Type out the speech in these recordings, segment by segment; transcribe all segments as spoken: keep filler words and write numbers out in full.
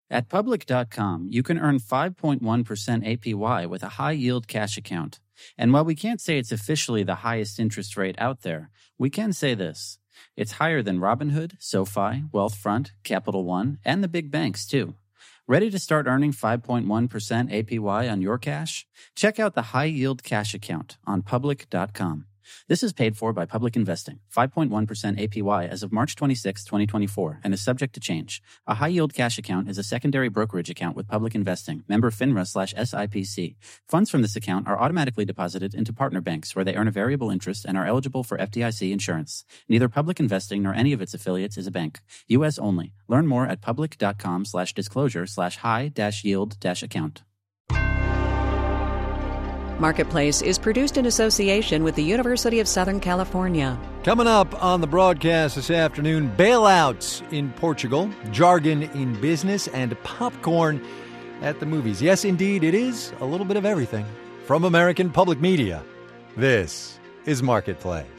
At Public dot com, you can earn five point one percent A P Y with a high-yield cash account. And while we can't say it's officially the highest interest rate out there, we can say this. It's higher than Robinhood, SoFi, Wealthfront, Capital One, and the big banks, too. Ready to start earning five point one percent A P Y on your cash? Check out the high-yield cash account on Public dot com. This is paid for by Public Investing, five point one percent A P Y as of March twenty-sixth, twenty twenty-four, and is subject to change. A high-yield cash account is a secondary brokerage account with Public Investing, member FINRA slash S I P C. Funds from this account are automatically deposited into partner banks where they earn a variable interest and are eligible for F D I C insurance. Neither Public Investing nor any of its affiliates is a bank. U S only. Learn more at Public dot com slash disclosure slash high dash yield dash account. Marketplace is produced in association with the University of Southern California. Coming up on the broadcast this afternoon, bailouts in Portugal, jargon in business, and popcorn at the movies. Yes, indeed, it is a little bit of everything. From American Public Media, this is Marketplace.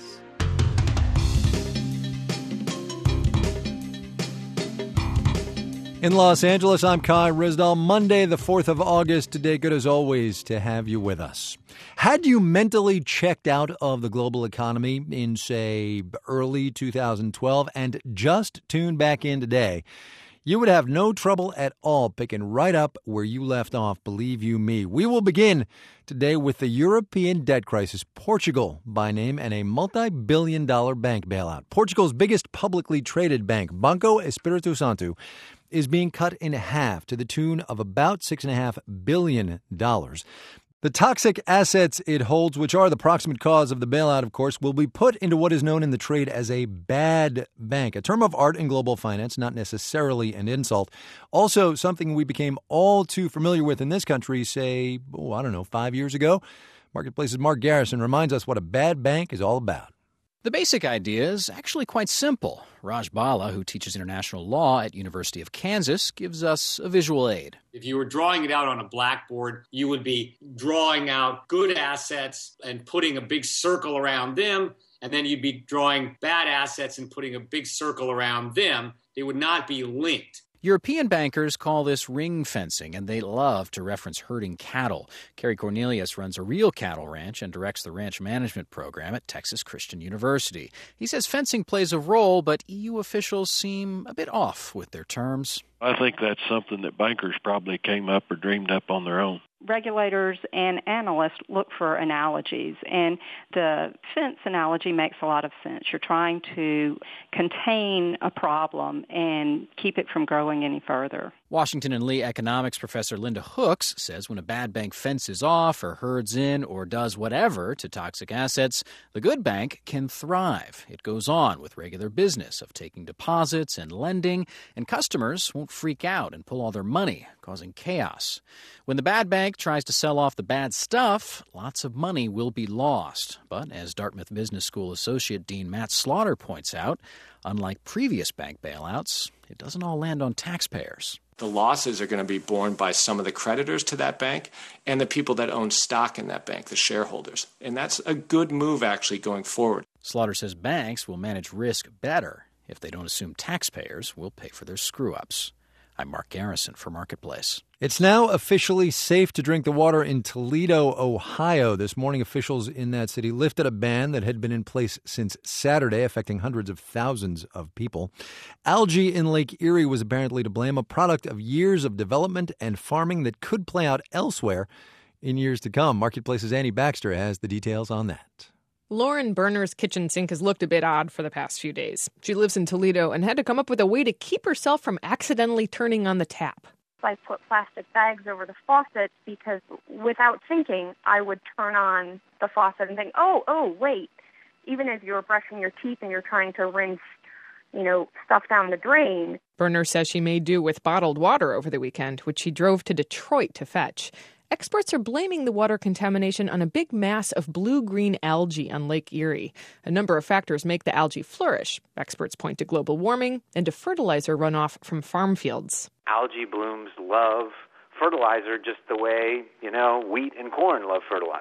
In Los Angeles, I'm Kai Rizdal. Monday, the fourth of August. Today, good as always to have you with us. Had you mentally checked out of the global economy in, say, early two thousand twelve and just tuned back in today, you would have no trouble at all picking right up where you left off, believe you me. We will begin today with the European debt crisis, Portugal by name, and a multi-billion dollar bank bailout. Portugal's biggest publicly traded bank, Banco Espírito Santo, is being cut in half to the tune of about six point five billion dollars. The toxic assets it holds, which are the proximate cause of the bailout, of course, will be put into what is known in the trade as a bad bank, a term of art in global finance, not necessarily an insult. Also, something we became all too familiar with in this country, say, oh, I don't know, five years ago. Marketplace's Mark Garrison reminds us what a bad bank is all about. The basic idea is actually quite simple. Raj Bala, who teaches international law at University of Kansas, gives us a visual aid. If you were drawing it out on a blackboard, you would be drawing out good assets and putting a big circle around them, and then you'd be drawing bad assets and putting a big circle around them. They would not be linked. European bankers call this ring fencing, and they love to reference herding cattle. Kerry Cornelius runs a real cattle ranch and directs the ranch management program at Texas Christian University. He says fencing plays a role, but E U officials seem a bit off with their terms. I think that's something that bankers probably came up or dreamed up on their own. Regulators and analysts look for analogies, and the fence analogy makes a lot of sense. You're trying to contain a problem and keep it from growing any further. Washington and Lee economics professor Linda Hooks says when a bad bank fences off or herds in or does whatever to toxic assets, the good bank can thrive. It goes on with regular business of taking deposits and lending, and customers won't freak out and pull all their money, causing chaos. When the bad bank tries to sell off the bad stuff, lots of money will be lost. But as Dartmouth Business School associate Dean Matt Slaughter points out, unlike previous bank bailouts, it doesn't all land on taxpayers. The losses are going to be borne by some of the creditors to that bank and the people that own stock in that bank, the shareholders. And that's a good move, actually, going forward. Slaughter says banks will manage risk better if they don't assume taxpayers will pay for their screw-ups. I'm Mark Garrison for Marketplace. It's now officially safe to drink the water in Toledo, Ohio. This morning, officials in that city lifted a ban that had been in place since Saturday, affecting hundreds of thousands of people. Algae in Lake Erie was apparently to blame, a product of years of development and farming that could play out elsewhere in years to come. Marketplace's Annie Baxter has the details on that. Lauren Berner's kitchen sink has looked a bit odd for the past few days. She lives in Toledo and had to come up with a way to keep herself from accidentally turning on the tap. I put plastic bags over the faucet because without thinking, I would turn on the faucet and think, oh, oh, wait. Even as you're brushing your teeth and you're trying to rinse, you know, stuff down the drain. Berner says she made do with bottled water over the weekend, which she drove to Detroit to fetch. Experts are blaming the water contamination on a big mass of blue-green algae on Lake Erie. A number of factors make the algae flourish. Experts point to global warming and to fertilizer runoff from farm fields. Algae blooms love fertilizer just the way, you know, wheat and corn love fertilizer.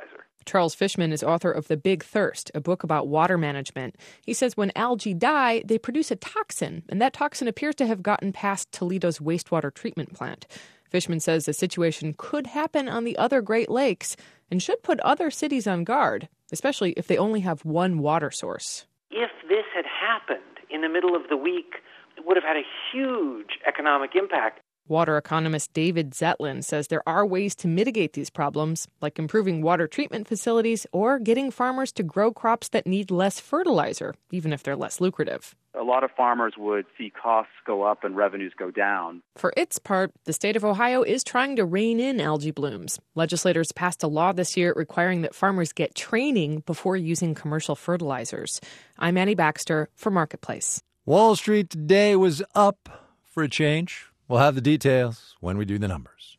Charles Fishman is author of The Big Thirst, a book about water management. He says when algae die, they produce a toxin, and that toxin appears to have gotten past Toledo's wastewater treatment plant. Fishman says the situation could happen on the other Great Lakes and should put other cities on guard, especially if they only have one water source. If this had happened in the middle of the week, it would have had a huge economic impact. Water economist David Zetlin says there are ways to mitigate these problems, like improving water treatment facilities or getting farmers to grow crops that need less fertilizer, even if they're less lucrative. A lot of farmers would see costs go up and revenues go down. For its part, the state of Ohio is trying to rein in algae blooms. Legislators passed a law this year requiring that farmers get training before using commercial fertilizers. I'm Annie Baxter for Marketplace. Wall Street today was up for a change. We'll have the details when we do the numbers.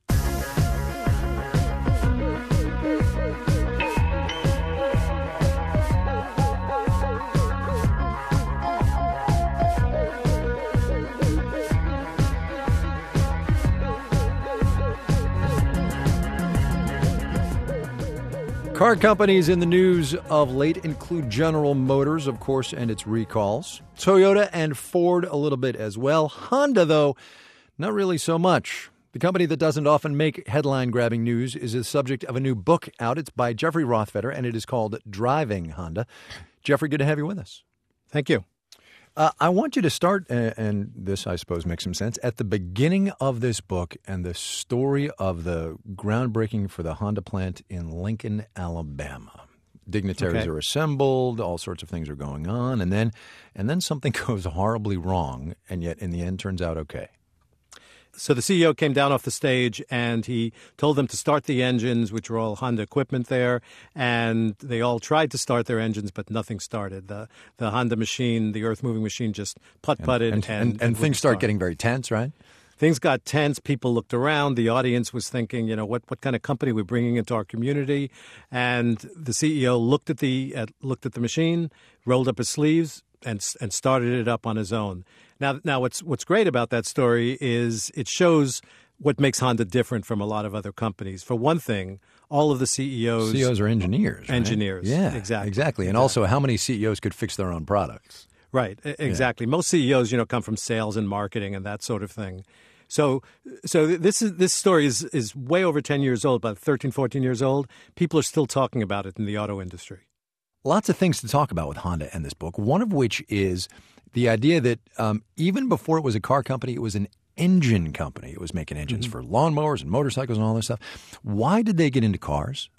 Car companies in the news of late include General Motors, of course, and its recalls. Toyota and Ford a little bit as well. Honda, though, not really so much. The company that doesn't often make headline-grabbing news is the subject of a new book out. It's by Jeffrey Rothfeder, and it is called Driving Honda. Jeffrey, good to have you with us. Thank you. Uh, I want you to start, uh, and this, I suppose, makes some sense, at the beginning of this book and the story of the groundbreaking for the Honda plant in Lincoln, Alabama. Dignitaries Okay. are assembled, all sorts of things are going on, and then and then something goes horribly wrong, and yet in the end turns out okay. So the C E O came down off the stage and he told them to start the engines, which were all Honda equipment there. And they all tried to start their engines, but nothing started. The the Honda machine, the earth-moving machine, just putt-putted. And, and, and, and, and things start getting very tense, right? Things got tense. People looked around. The audience was thinking, you know, what, what kind of company we're bringing into our community. And the C E O looked at the at, looked at the machine, rolled up his sleeves, and and started it up on his own. Now, now what's what's great about that story is it shows what makes Honda different from a lot of other companies. For one thing, all of the C E Os... C E Os are engineers, right? Engineers, yeah, exactly. Exactly. And exactly. also, how many C E Os could fix their own products? Right, exactly. Yeah. Most C E Os, you know, come from sales and marketing and that sort of thing. So so this is this story is, is way over ten years old, about thirteen, fourteen years old. People are still talking about it in the auto industry. Lots of things to talk about with Honda and this book, one of which is the idea that um, even before it was a car company, it was an engine company. It was making engines mm-hmm. for lawnmowers and motorcycles and all this stuff. Why did they get into cars?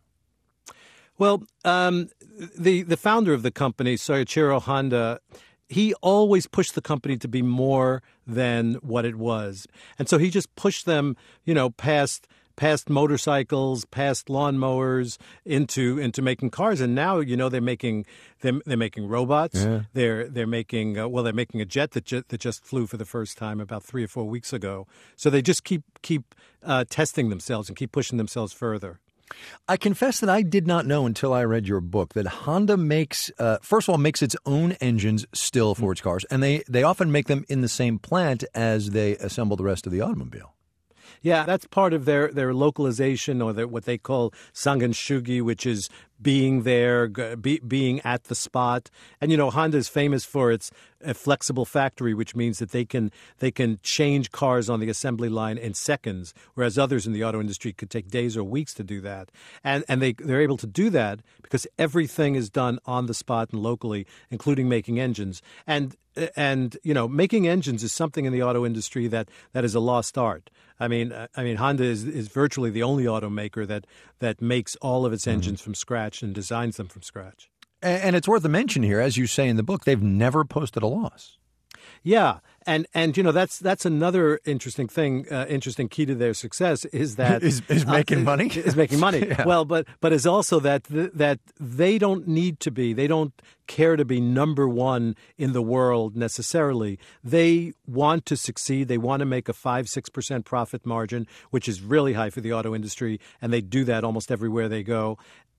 Well, um, the, the founder of the company, Soichiro Honda, he always pushed the company to be more than what it was. And so he just pushed them, you know, past past motorcycles, past lawnmowers, into into making cars. And now, you know, they're making they're, they're making robots. Yeah. They're they're making uh, well, they're making a jet that ju- that just flew for the first time about three or four weeks ago. So they just keep keep uh, testing themselves and keep pushing themselves further. I confess that I did not know until I read your book that Honda makes, uh, first of all, makes its own engines still for its cars, and they, they often make them in the same plant as they assemble the rest of the automobile. Yeah, that's part of their, their localization, or their, what they call sanganshugi, which is being there, be, being at the spot. And, you know, Honda is famous for its a flexible factory, which means that they can they can change cars on the assembly line in seconds, whereas others in the auto industry could take days or weeks to do that. And and they, they're able to do that because everything is done on the spot and locally, including making engines. And And, you know, making engines is something in the auto industry that, that is a lost art. I mean, I mean, Honda is, is virtually the only automaker that, that makes all of its mm-hmm. engines from scratch and designs them from scratch. And, and it's worth a mention here, as you say in the book, they've never posted a loss. Yeah, and and you know that's that's another interesting thing, uh, interesting key to their success is that is, is making uh, money. Is making money. Yeah. Well, but but is also that th- that they don't need to be, they don't care to be number one in the world necessarily. They want to succeed. They want to make a five six percent profit margin, which is really high for the auto industry, and they do that almost everywhere they go,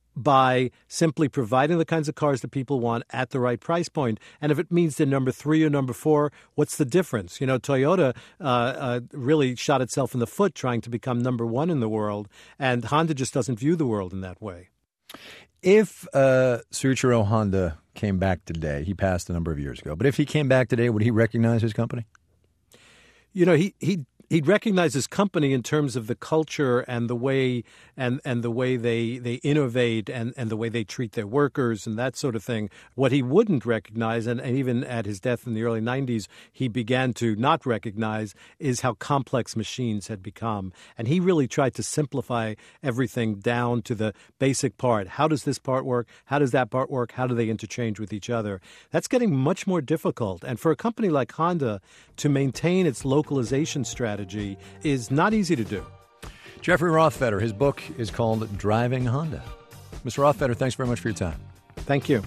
by simply providing the kinds of cars that people want at the right price point. And if it means they're number three or number four, what's the difference? You know, Toyota uh, uh, really shot itself in the foot trying to become number one in the world, and Honda just doesn't view the world in that way. If uh, Soichiro Honda came back today, he passed a number of years ago, but if he came back today, would he recognize his company? You know, he he he'd recognize his company in terms of the culture and the way and, and the way they, they innovate and, and the way they treat their workers and that sort of thing. What he wouldn't recognize, and, and even at his death in the early nineties, he began to not recognize, is how complex machines had become. And he really tried to simplify everything down to the basic part. How does this part work? How does that part work? How do they interchange with each other? That's getting much more difficult. And for a company like Honda to maintain its localization strategy is not easy to do. Jeffrey Rothfeder, his book is called Driving Honda. Mister Rothfeder, thanks very much for your time. Thank you.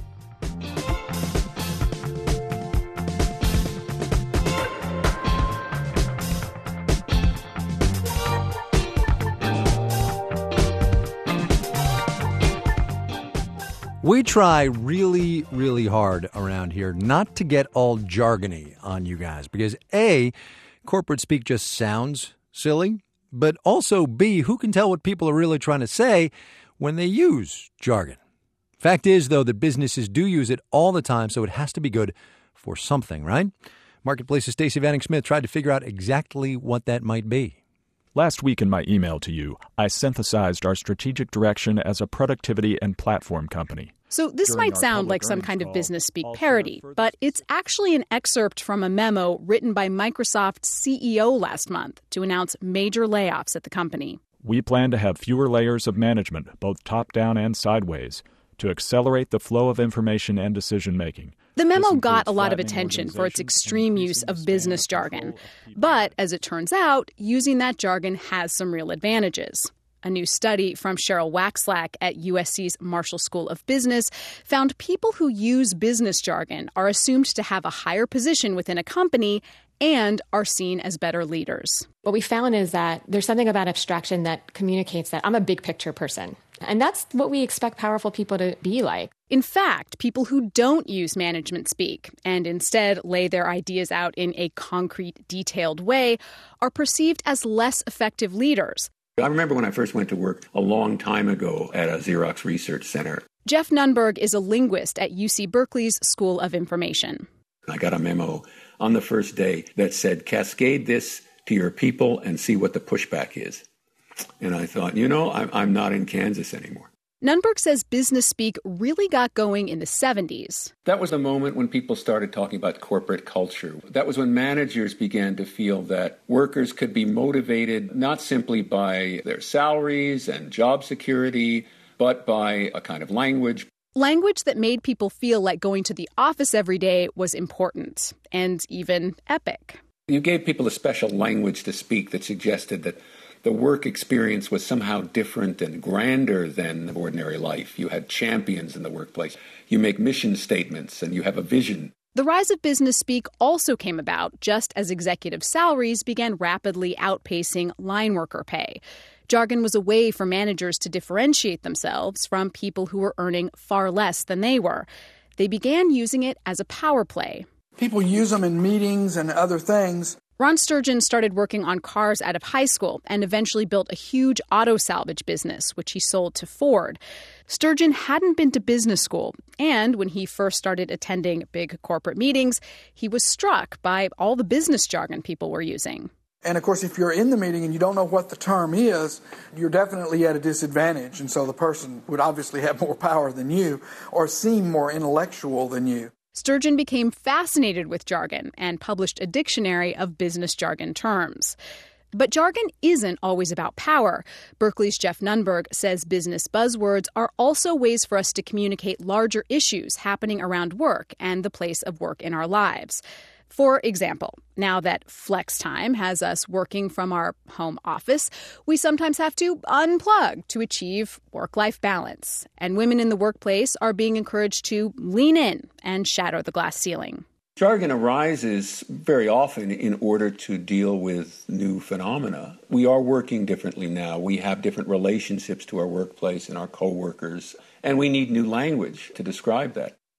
We try really, really hard around here not to get all jargony on you guys because A, corporate speak just sounds silly, but also B, who can tell what people are really trying to say when they use jargon? Fact is, though, that businesses do use it all the time, so it has to be good for something, right? Marketplace's Stacey Vanek Smith tried to figure out exactly what that might be. Last week in my email to you, I synthesized our strategic direction as a productivity and platform company. So this During might sound like some kind call, of business speak parody, but it's actually an excerpt from a memo written by Microsoft's C E O last month to announce major layoffs at the company. We plan to have fewer layers of management, both top-down and sideways, to accelerate the flow of information and decision-making. The memo got a lot of attention for its extreme use of business jargon. But, as it turns out, using that jargon has some real advantages. A new study from Cheryl Waxlack at U S C's Marshall School of Business found people who use business jargon are assumed to have a higher position within a company and are seen as better leaders. What we found is that there's something about abstraction that communicates that I'm a big picture person. And that's what we expect powerful people to be like. In fact, people who don't use management speak and instead lay their ideas out in a concrete, detailed way are perceived as less effective leaders. I remember when I first went to work a long time ago at a Xerox research center. Jeff Nunberg is a linguist at U C Berkeley's School of Information. I got a memo on the first day that said, cascade this to your people and see what the pushback is. And I thought, you know, I'm, I'm not in Kansas anymore. Nunberg says business speak really got going in the seventies. That was the moment when people started talking about corporate culture. That was when managers began to feel that workers could be motivated not simply by their salaries and job security, but by a kind of language. Language that made people feel like going to the office every day was important and even epic. You gave people a special language to speak that suggested that the work experience was somehow different and grander than ordinary life. You had champions in the workplace. You make mission statements and you have a vision. The rise of business speak also came about just as executive salaries began rapidly outpacing line worker pay. Jargon was a way for managers to differentiate themselves from people who were earning far less than they were. They began using it as a power play. People use them in meetings and other things. Ron Sturgeon started working on cars out of high school and eventually built a huge auto salvage business, which he sold to Ford. Sturgeon hadn't been to business school, and when he first started attending big corporate meetings, he was struck by all the business jargon people were using. And, of course, if you're in the meeting and you don't know what the term is, you're definitely at a disadvantage. And so the person would obviously have more power than you or seem more intellectual than you. Sturgeon became fascinated with jargon and published a dictionary of business jargon terms. But jargon isn't always about power. Berkeley's Jeff Nunberg says business buzzwords are also ways for us to communicate larger issues happening around work and the place of work in our lives. For example, now that flex time has us working from our home office, we sometimes have to unplug to achieve work-life balance. And women in the workplace are being encouraged to lean in and shatter the glass ceiling. Jargon arises very often in order to deal with new phenomena. We are working differently now. We have different relationships to our workplace and our coworkers, and we need new language to describe that.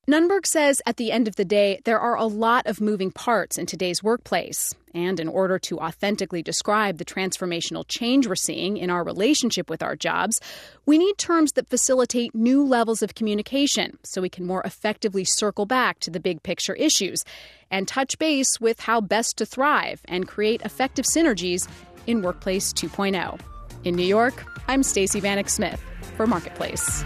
Nunberg says at the end of the day, there are a lot of moving parts in today's workplace. And in order to authentically describe the transformational change we're seeing in our relationship with our jobs, we need terms that facilitate new levels of communication so we can more effectively circle back to the big picture issues and touch base with how best to thrive and create effective synergies in Workplace two point oh. In New York, I'm Stacey Vanek Smith for Marketplace.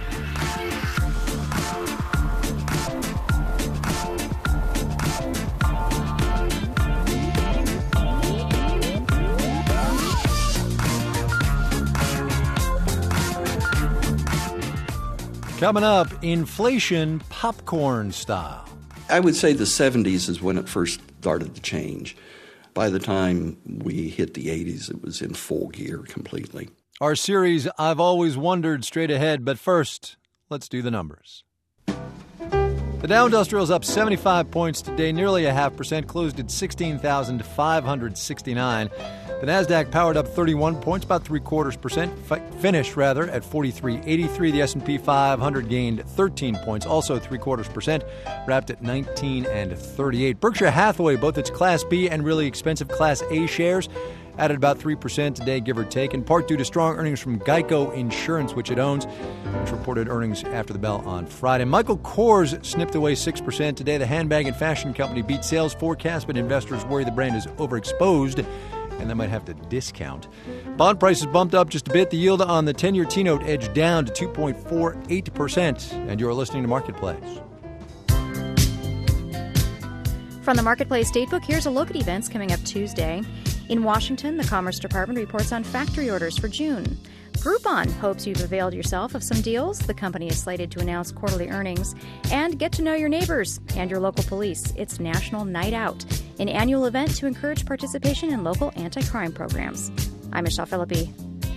Coming up, inflation popcorn style. I would say the seventies is when it first started to change. By the time we hit the eighties, it was in full gear completely. Our series, I've Always Wondered, straight ahead. But first, let's do the numbers. The Dow Industrial is up seventy-five points today, nearly a half percent, closed at sixteen thousand five hundred sixty-nine. The Nasdaq powered up thirty-one points, about three quarters percent, finished rather at forty-three eighty-three. The S and P five hundred gained thirteen points, also three quarters percent, wrapped at nineteen and thirty-eight. Berkshire Hathaway, both its Class B and really expensive Class A shares, added about three percent today, give or take, in part due to strong earnings from Geico Insurance, which it owns, which reported earnings after the bell on Friday. Michael Kors snipped away six percent today. The handbag and fashion company beat sales forecasts, but investors worry the brand is overexposed and they might have to discount. Bond prices bumped up just a bit. The yield on the ten-year T-note edged down to two point four eight percent. And you're listening to Marketplace. From the Marketplace Datebook, here's a look at events coming up Tuesday. In Washington, the Commerce Department reports on factory orders for June. Groupon hopes you've availed yourself of some deals. The company is slated to announce quarterly earnings. And get to know your neighbors and your local police. It's National Night Out, an annual event to encourage participation in local anti-crime programs. I'm Michelle Philippi.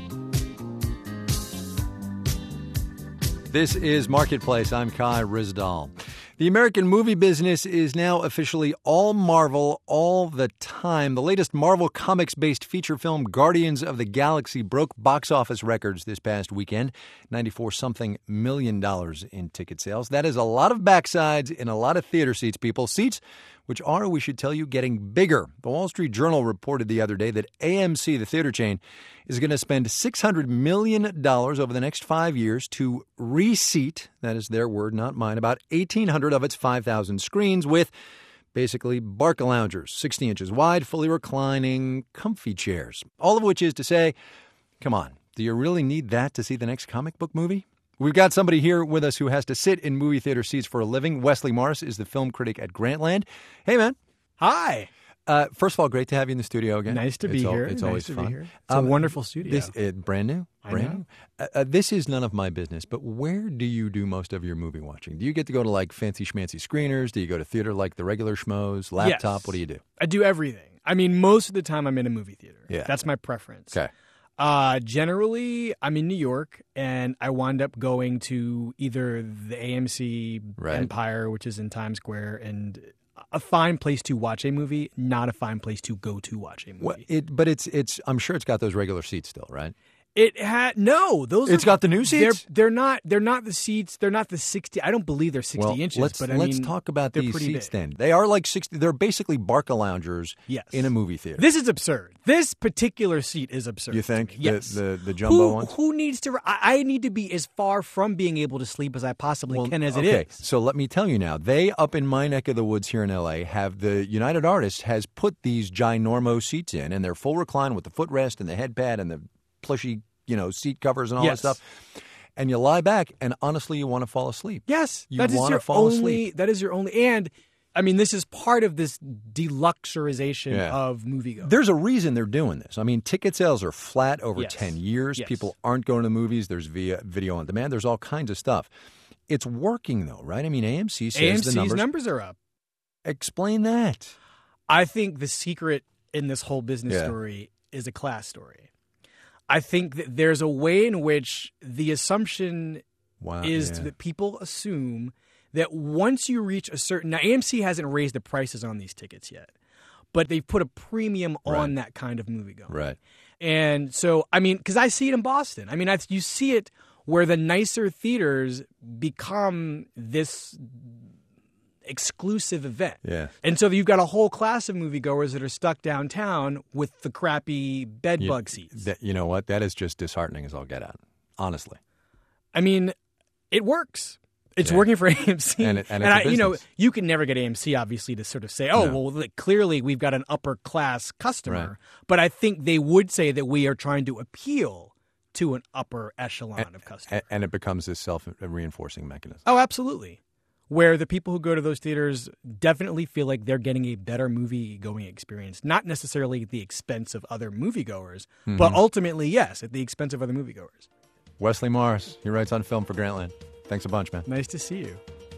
This is Marketplace. I'm Kai Rizdal. The American movie business is now officially all Marvel all the time. The latest Marvel Comics-based feature film, Guardians of the Galaxy, broke box office records this past weekend. ninety-four something million dollars in ticket sales. That is a lot of backsides in a lot of theater seats, people. Seats which are, we should tell you, getting bigger. The Wall Street Journal reported the other day that A M C, the theater chain, is going to spend six hundred million dollars over the next five years to reseat, that is their word, not mine, about eighteen hundred of its five thousand screens with basically Barca loungers, sixty inches wide, fully reclining, comfy chairs. All of which is to say, come on, do you really need that to see the next comic book movie? We've got somebody here with us who has to sit in movie theater seats for a living. Wesley Morris is the film critic at Grantland. Hey, man. Hi. Uh, first of all, great to have you in the studio again. Nice to it's be all, here. It's nice always to fun. Be here. It's um, a wonderful studio. This uh, brand new. Brand I know. new. Uh, uh, this is none of my business, but where do you do most of your movie watching? Do you get to go to like fancy schmancy screeners? Do you go to theater like the regular schmoes? Laptop? Yes. What do you do? I do everything. I mean, most of the time I'm in a movie theater. Yeah. That's my preference. Okay. Uh, generally, I'm in New York, and I wind up going to either the A M C Right. Empire, which is in Times Square, and a fine place to watch a movie, not a fine place to go to watch a movie. Well, it, but it's it's. I'm sure it's got those regular seats still, right? It had no. Those It's are, got the new seats? They're, they're not. They're not the seats. They're not the sixty. I don't believe they're sixty well, inches. Let's but I let's mean, talk about they're these pretty seats big. then. They are like sixty. They're basically Barca loungers. Yes. In a movie theater. This is absurd. This particular seat is absurd. You think? to me. Yes. The the, the jumbo who, ones. Who needs to? I, I need to be as far from being able to sleep as I possibly Well, can as okay, it is. so let me tell you now. They, up in my neck of the woods here in L A, have the United Artists has put these ginormo seats in, and they're full recline with the footrest and the head pad and the plushy, you know, seat covers and all Yes. that stuff. And you lie back, and honestly, you want to fall asleep. Yes, you that is want your to fall only. asleep. That is your only. And I mean, this is part of this deluxurization Yeah. of moviegoing. There's a reason they're doing this. I mean, ticket sales are flat over Yes. ten years. Yes. People aren't going to the movies. There's via video on demand. There's all kinds of stuff. It's working, though, right? I mean, A M C says A M C's the numbers. numbers are up. Explain that. I think the secret in this whole business Yeah. story is a class story. I think that there's a way in which the assumption Wow, is yeah. that people assume that once you reach a certain... Now, A M C hasn't raised the prices on these tickets yet, but they've put a premium on Right. that kind of movie going. Right. And so, I mean, because I see it in Boston. I mean, I, you see it where the nicer theaters become this exclusive event. Yeah. And so you've got a whole class of moviegoers that are stuck downtown with the crappy bed You, bug seats. that, you know what? That is just disheartening as all get out, honestly. I mean, it works. It's Yeah. working for A M C. And it- and it's a I, you know, business. you can never get A M C, obviously, to sort of say, oh, No. well, like, clearly we've got an upper class customer. Right. But I think they would say that we are trying to appeal to an upper echelon And, of customers. and it becomes this self-reinforcing mechanism. Oh, absolutely. Where the people who go to those theaters definitely feel like they're getting a better movie-going experience, not necessarily at the expense of other moviegoers, Mhm. but ultimately, yes, at the expense of other moviegoers. Wesley Morris, he writes on film for Grantland. Thanks a bunch, man. Nice to see you.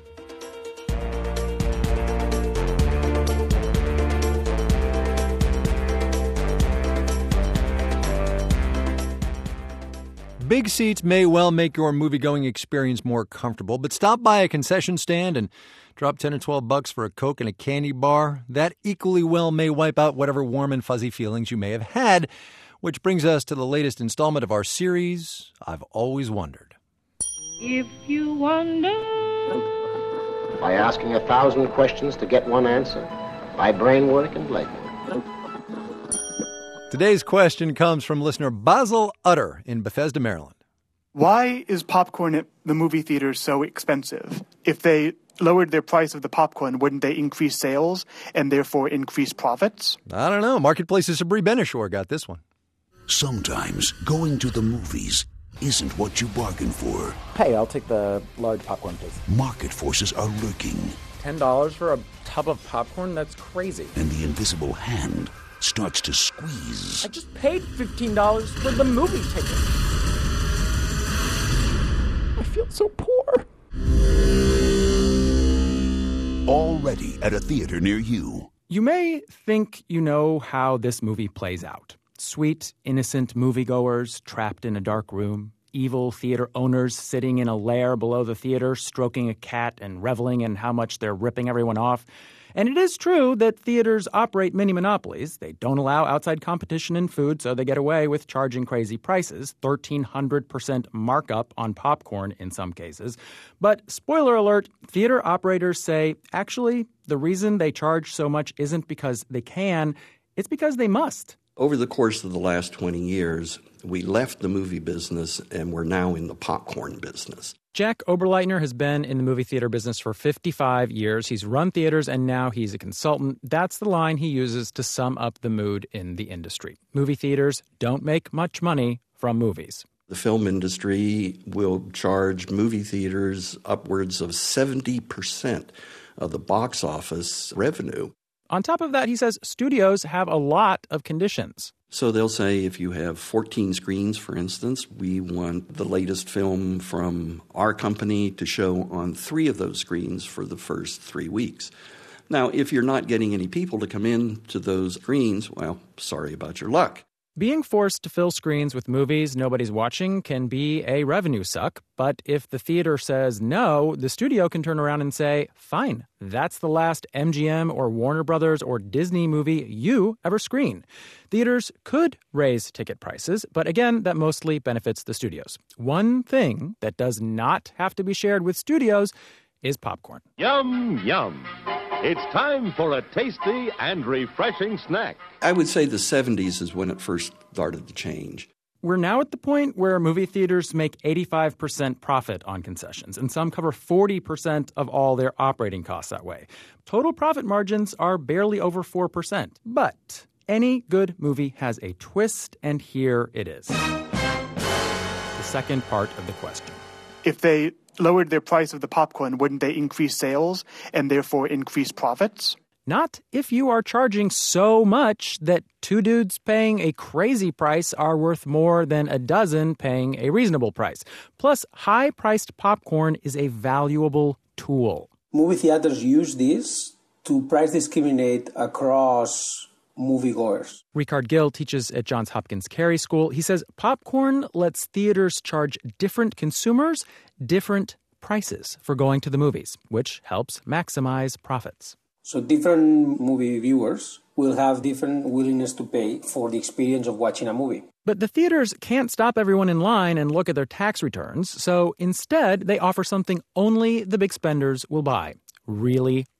Big seats may well make your movie-going experience more comfortable, but stop by a concession stand and drop ten or twelve bucks for a Coke and a candy bar. That equally well may wipe out whatever warm and fuzzy feelings you may have had, which brings us to the latest installment of our series, I've Always Wondered. If you wonder... By asking a thousand questions to get one answer. By brain work and leg work. Today's question comes from listener Basil Utter in Bethesda, Maryland. Why is popcorn at the movie theaters so expensive? If they lowered their price of the popcorn, wouldn't they increase sales and therefore increase profits? I don't know. Marketplace's Sabri Benishore got this one. Sometimes going to the movies isn't what you bargained for. Hey, I'll take the large popcorn, please. Market forces are lurking. ten dollars for a tub of popcorn? That's crazy. And the invisible hand starts to squeeze. I just paid fifteen dollars for the movie ticket. I feel so poor. Already at a theater near you. You may think you know how this movie plays out. Sweet, innocent moviegoers trapped in a dark room. Evil theater owners sitting in a lair below the theater, stroking a cat and reveling in how much they're ripping everyone off. And it is true that theaters operate mini monopolies. They don't allow outside competition in food, so they get away with charging crazy prices, thirteen hundred percent markup on popcorn in some cases. But spoiler alert, theater operators say, actually, the reason they charge so much isn't because they can, it's because they must. Over the course of the last twenty years, we left the movie business and we're now in the popcorn business. Jack Oberleitner has been in the movie theater business for fifty-five years. He's run theaters and now he's a consultant. That's the line he uses to sum up the mood in the industry. Movie theaters don't make much money from movies. The film industry will charge movie theaters upwards of seventy percent of the box office revenue. On top of that, he says studios have a lot of conditions. So they'll say if you have fourteen screens, for instance, we want the latest film from our company to show on three of those screens for the first three weeks. Now, if you're not getting any people to come in to those screens, well, sorry about your luck. Being forced to fill screens with movies nobody's watching can be a revenue suck, but if the theater says no, the studio can turn around and say, fine, that's the last M G M or Warner Brothers or Disney movie you ever screen. Theaters could raise ticket prices, but again, that mostly benefits the studios. One thing that does not have to be shared with studios is popcorn. Yum, yum. It's time for a tasty and refreshing snack. I would say the seventies is when it first started to change. We're now at the point where movie theaters make eighty-five percent profit on concessions, and some cover forty percent of all their operating costs that way. Total profit margins are barely over four percent. But any good movie has a twist, and here it is. The second part of the question. If they lowered their price of the popcorn, wouldn't they increase sales and therefore increase profits? Not if you are charging so much that two dudes paying a crazy price are worth more than a dozen paying a reasonable price. Plus, high-priced popcorn is a valuable tool. Movie theaters use this to price discriminate across moviegoers. Ricard Gill teaches at Johns Hopkins Carey School. He says popcorn lets theaters charge different consumers different prices for going to the movies, which helps maximize profits. So different movie viewers will have different willingness to pay for the experience of watching a movie. But the theaters can't stop everyone in line and look at their tax returns, so instead they offer something only the big spenders will buy. Really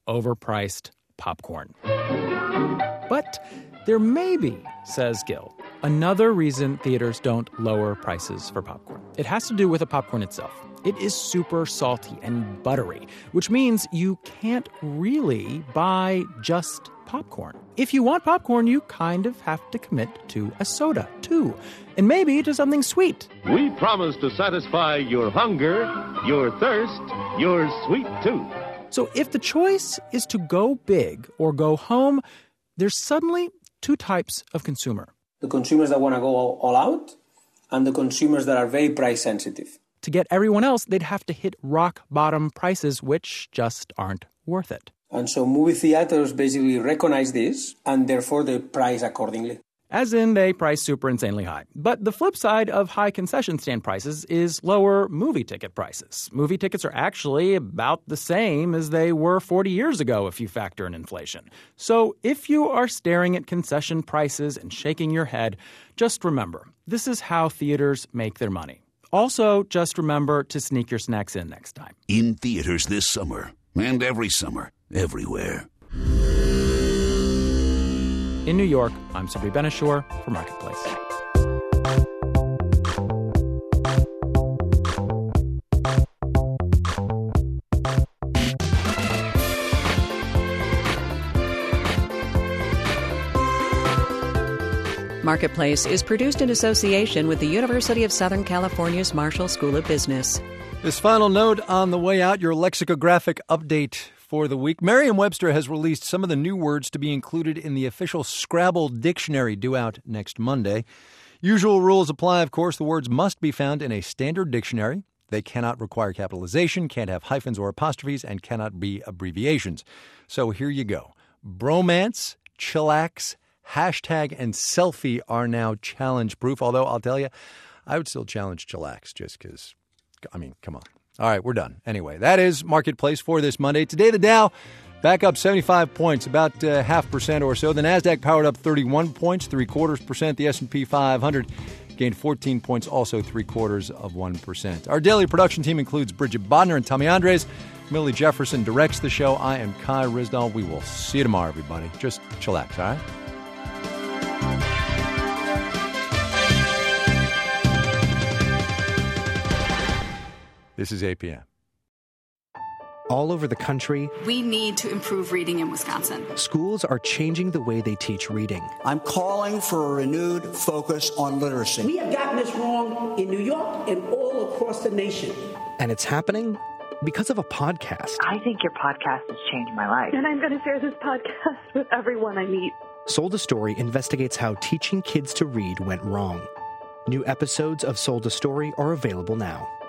overpriced popcorn. But there may be, says Gil, another reason theaters don't lower prices for popcorn. It has to do with the popcorn itself. It is super salty and buttery, which means you can't really buy just popcorn. If you want popcorn, you kind of have to commit to a soda, too. And maybe to something sweet. We promise to satisfy your hunger, your thirst, your sweet tooth. So if the choice is to go big or go home, there's suddenly two types of consumer. The consumers that want to go all out and the consumers that are very price sensitive. To get everyone else, they'd have to hit rock bottom prices, which just aren't worth it. And so movie theaters basically recognize this, and therefore they price accordingly. As in, they price super insanely high. But the flip side of high concession stand prices is lower movie ticket prices. Movie tickets are actually about the same as they were forty years ago if you factor in inflation. So if you are staring at concession prices and shaking your head, just remember, this is how theaters make their money. Also, just remember to sneak your snacks in next time. In theaters this summer, and every summer, everywhere. In New York, I'm Sabri Benishore for Marketplace. Marketplace is produced in association with the University of Southern California's Marshall School of Business. This final note on the way out, your lexicographic update for the week. Merriam-Webster has released some of the new words to be included in the official Scrabble dictionary due out next Monday. Usual rules apply, of course. The words must be found in a standard dictionary. They cannot require capitalization, can't have hyphens or apostrophes, and cannot be abbreviations. So here you go. Bromance, chillax, hashtag, and selfie are now challenge-proof, although I'll tell you, I would still challenge chillax just because, I mean, come on. All right, we're done. Anyway, that is Marketplace for this Monday. Today, the Dow back up seventy-five points, about uh, half percent or so. The NASDAQ powered up thirty-one points, three quarters percent. The S and P five hundred gained fourteen points, also three quarters of one percent. Our daily production team includes Bridget Bodner and Tommy Andres. Millie Jefferson directs the show. I am Kai Ryssdal. We will see you tomorrow, everybody. Just chillax, all right? This is A P M. All over the country, we need to improve reading in Wisconsin. Schools are changing the way they teach reading. I'm calling for a renewed focus on literacy. We have gotten this wrong in New York and all across the nation. And it's happening because of a podcast. I think your podcast has changed my life. And I'm going to share this podcast with everyone I meet. Sold a Story investigates how teaching kids to read went wrong. New episodes of Sold a Story are available now.